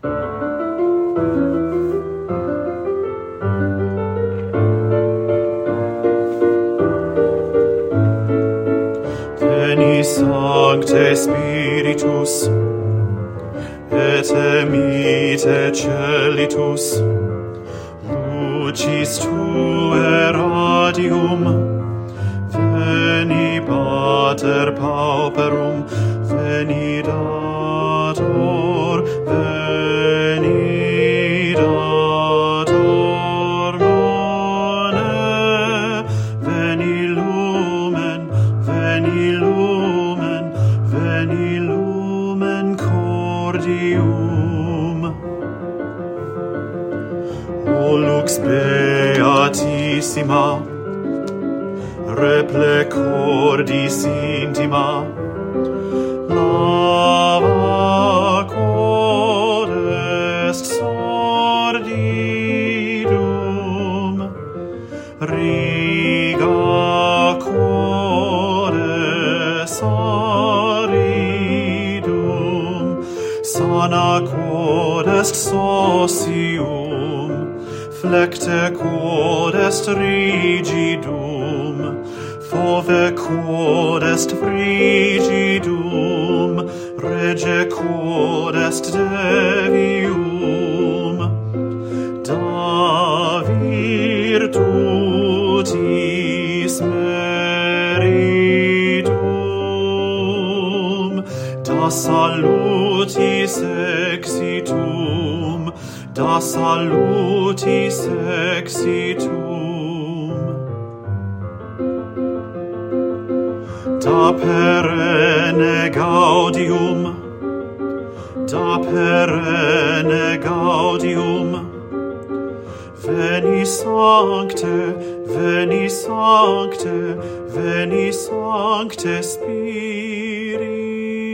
Veni Sancte Spiritus, et emite celitus, lucis Tuae radium, veni Pater Pauperum, veni Dator, veni Dator none, veni Lumen, veni Lumen, veni Lumen Cordium. O lux beatissima, reple cordis intima, lava quod est sordidum, riga quod est aridum, sana quod est socium, flecte quod est rigidum, fove quod est frigidum, rege quod est devium, da virtutis meritum, da salutis exitum, da salutis exitum, da perenne gaudium, da perenne gaudium, veni Sancte, veni Sancte, veni Sancte Spiritus.